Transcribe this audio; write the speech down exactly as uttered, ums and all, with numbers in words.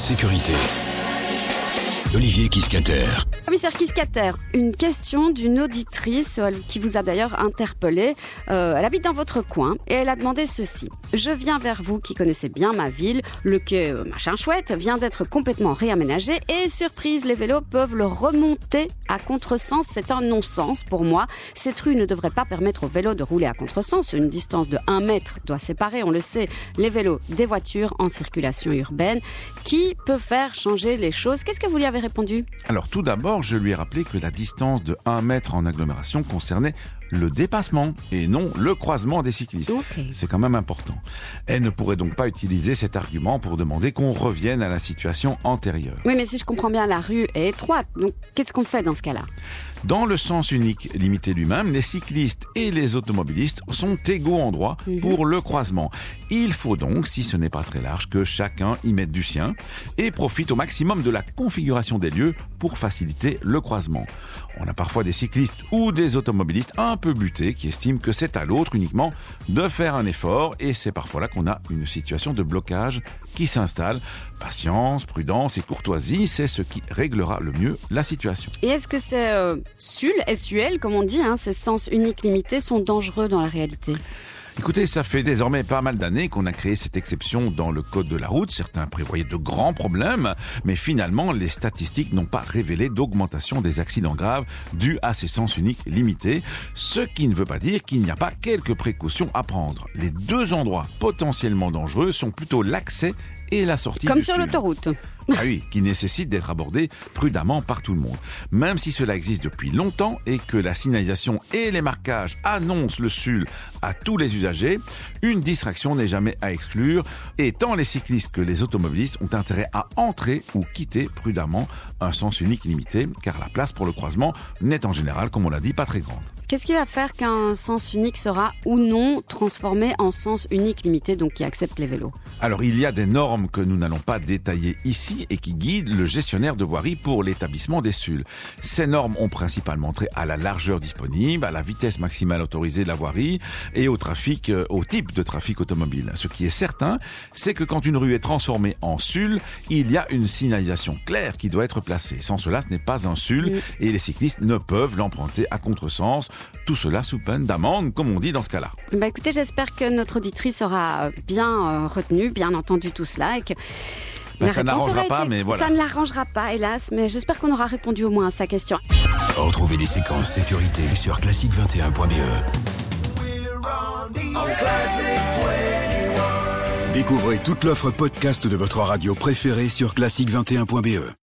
sécurité. Olivier Kiscater. Commissaire Kiscater, une question d'une auditrice qui vous a d'ailleurs interpellé. Euh, elle habite dans votre coin et elle a demandé ceci. Je viens vers vous qui connaissez bien ma ville. Le quai euh, machin chouette vient d'être complètement réaménagé et surprise, les vélos peuvent le remonter à contresens. C'est un non-sens pour moi. Cette rue ne devrait pas permettre aux vélos de rouler à contresens. Une distance de un mètre doit séparer, on le sait, les vélos des voitures en circulation urbaine. Qui peut faire changer les choses? Qu'est-ce que vous lui avez répondu? Alors tout d'abord, je lui ai rappelé que la distance de un mètre en agglomération concernait le dépassement et non le croisement des cyclistes. Okay. C'est quand même important. Elle ne pourrait donc pas utiliser cet argument pour demander qu'on revienne à la situation antérieure. Oui, mais si je comprends bien, la rue est étroite. Donc qu'est-ce qu'on fait dans ce cas-là? Dans le sens unique limité lui-même, les cyclistes et les automobilistes sont égaux en droit mmh. pour le croisement. Il faut donc, si ce n'est pas très large, que chacun y mette du sien et profite au maximum de la configuration des lieux pour faciliter le croisement. On a parfois des cyclistes ou des automobilistes un peu butés qui estiment que c'est à l'autre uniquement de faire un effort et c'est parfois là qu'on a une situation de blocage qui s'installe. Patience, prudence et courtoisie, c'est ce qui réglera le mieux la situation. Et est-ce que c'est euh, S U L, S U L, comme on dit, hein, ces sens uniques limités sont dangereux dans la réalité? Écoutez, ça fait désormais pas mal d'années qu'on a créé cette exception dans le code de la route. Certains prévoyaient de grands problèmes, mais finalement, les statistiques n'ont pas révélé d'augmentation des accidents graves dus à ces sens uniques limités, ce qui ne veut pas dire qu'il n'y a pas quelques précautions à prendre. Les deux endroits potentiellement dangereux sont plutôt l'accès et la sortie Comme du sur sud. l'autoroute. Ah oui, qui nécessite d'être abordé prudemment par tout le monde. Même si cela existe depuis longtemps et que la signalisation et les marquages annoncent le S U L à tous les usagers, une distraction n'est jamais à exclure et tant les cyclistes que les automobilistes ont intérêt à entrer ou quitter prudemment un sens unique limité car la place pour le croisement n'est en général, comme on l'a dit, pas très grande. Qu'est-ce qui va faire qu'un sens unique sera ou non transformé en sens unique limité, donc qui accepte les vélos? Alors il y a des normes que nous n'allons pas détailler ici et qui guident le gestionnaire de voirie pour l'établissement des S U L. Ces normes ont principalement trait à la largeur disponible, à la vitesse maximale autorisée de la voirie et au trafic, au type de trafic automobile. Ce qui est certain, c'est que quand une rue est transformée en S U L, il y a une signalisation claire qui doit être placée. Sans cela, ce n'est pas un S U L et les cyclistes ne peuvent l'emprunter à contresens. Tout cela sous peine d'amende, comme on dit dans ce cas-là. Bah écoutez, j'espère que notre auditrice aura bien euh, retenu, bien entendu tout cela et que ben, ça n'arrangera pas, été... mais voilà. Ça ne l'arrangera pas, hélas, mais j'espère qu'on aura répondu au moins à sa question. Retrouvez les séquences sécurité sur classique vingt et un point b e. Découvrez toute l'offre podcast de votre radio préférée sur classique vingt et un point b e.